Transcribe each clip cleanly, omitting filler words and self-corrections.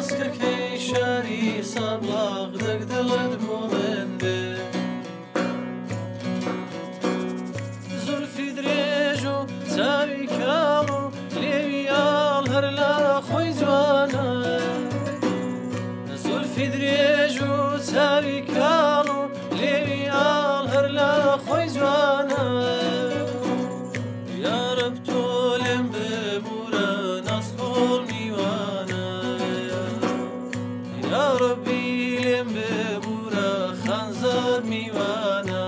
ئاسکەکەی شاری سابڵاغ دەگدڵت بۆ من بێ زولفی درێژ و چاوی کاڵ و لێوی ئاڵ هەر لە خۆی جوانە زولفی درێژ و چاوی کاڵ و لێوی ئاڵ هەر لە خۆی جوانە یارەب تۆ لێم ببورە ناسخۆڵ میوانە یارەبی لێم ببورە خانزار میوانە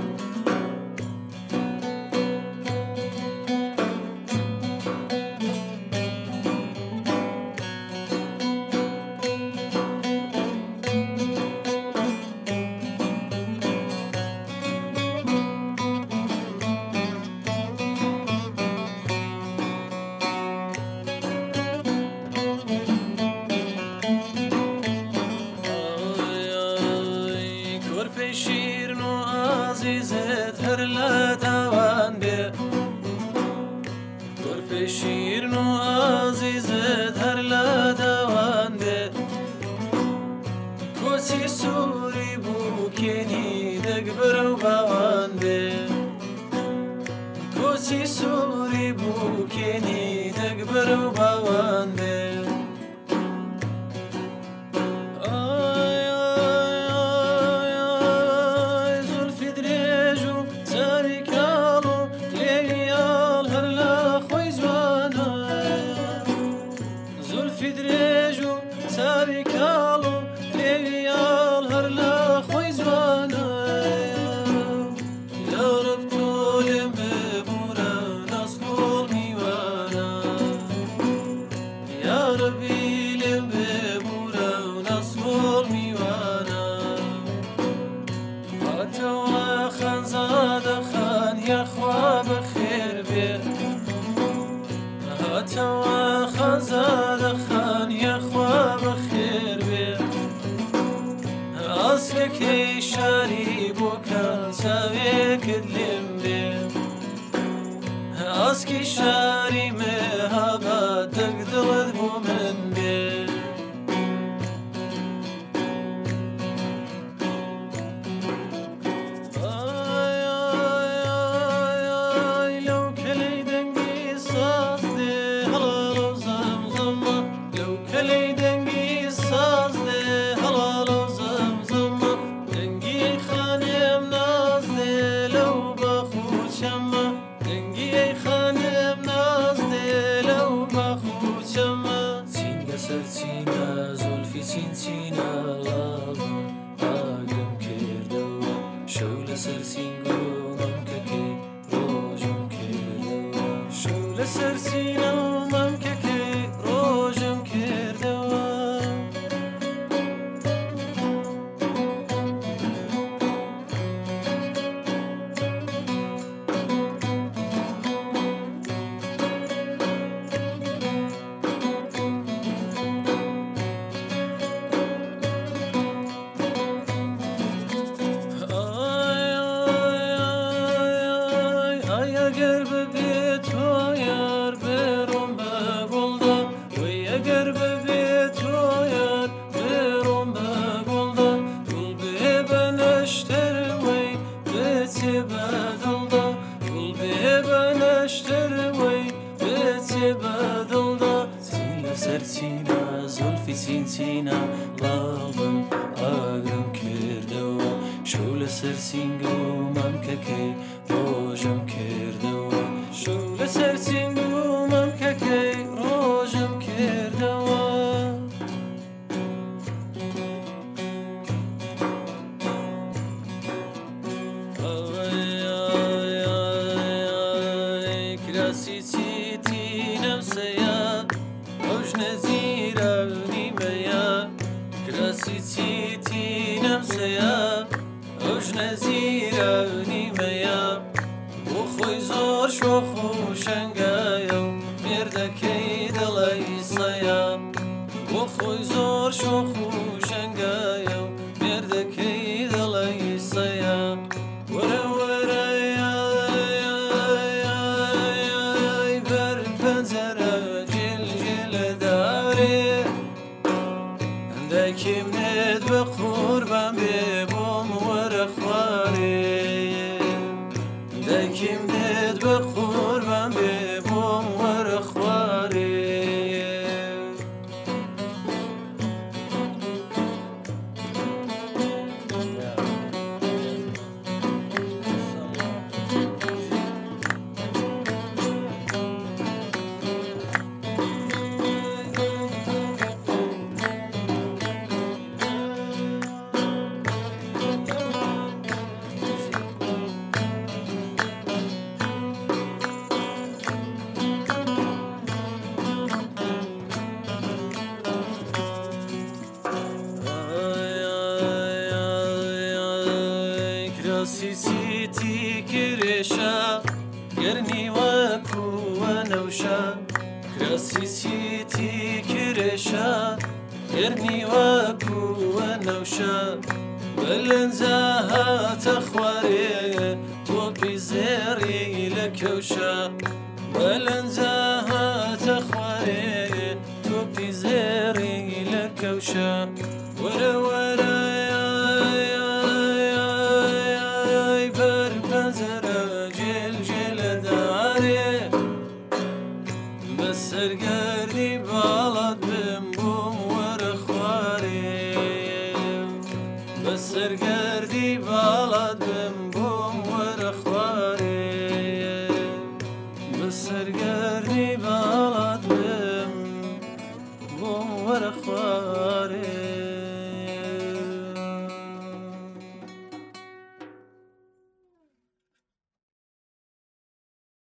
شیرن و عزیزت هەر لە داوان بێ گۆرپەی شیرن و عزیزت هەر لە داوان بێ کۆچی سووری بووکێنی دەگبرە و باوان بێ کۆچی سووری بووکێنی دەگبرە و باوان بێ چاوی کاڵ و لێوی ئاڵ هەر لە خۆی جوانە یارەب تۆ لێم ببورە ناسخۆڵ میوانە یارەبی لێم ببورە ناسخۆڵ میوانە هاتەوە خانزادە خان یاخوا بەخێر بێ هاتەوە خانزادە خان یاخوا بەخێر بێ ئاسکەکەی شاری بۆکە چاوێکت لێم بێ ئاسکی شاری مێهاباد دەگدڵت بۆ من بێ چینچینە لاڵم ئاگرم کردەوە شەو لەسەر سینگۆ مەمکەکەی ڕۆژم کردەوە شەو لەسەر سینە و مەمکەکەی ڕۆژم کردەوە ئەگەر ببێت تۆ یار بێڕۆم بە گوڵدا وەی ئەگەر ببێت تۆ یار بێڕۆم بە گوڵدا گوڵ بێ بە نەشتەر وەی بێچێ بە دڵدا گوڵ بێ بە نەشتەر وەی بێچێ بە دڵدا چین لەسەر چینە زولفی چینچینە لاڵم ئاگرم کردەوە شەو لەسەر سینگە و مەمکەکەی ڕۆژم کردەوە شەو لەسەر سینگ و مەمکەکەی ڕۆژم کردەوە کراسی چیتی نەمسەیە ئەو ژنە زیرە نیمەیە کراسی چیتی نەمسەیە ئەو ژنە زیرە نیمەیە بۆ خۆی زۆر شۆخ و شەنگایە و مێردەکەی دڵی سەیە بۆ خۆی زۆر شۆخ و شەنگایە و مێردەکەی دڵی سەیە وەرە وەرە بەر پەنجەرە جێل جێلە دارێ دكيم ند بقربان ببوم ورخواري دكيم ند بقربان ببوم ورخواري سيتي كرشا قرني وكو ونوشا كراسي سيتي كرشا قرني وكو ونوشا بلنزاها تخواري توبي زيري لكوشا بلنزاها تخواري توبي زيري لكوشا ورا ورا سرگردی بالاد بم بوم ورخواری بسرگردی بالاد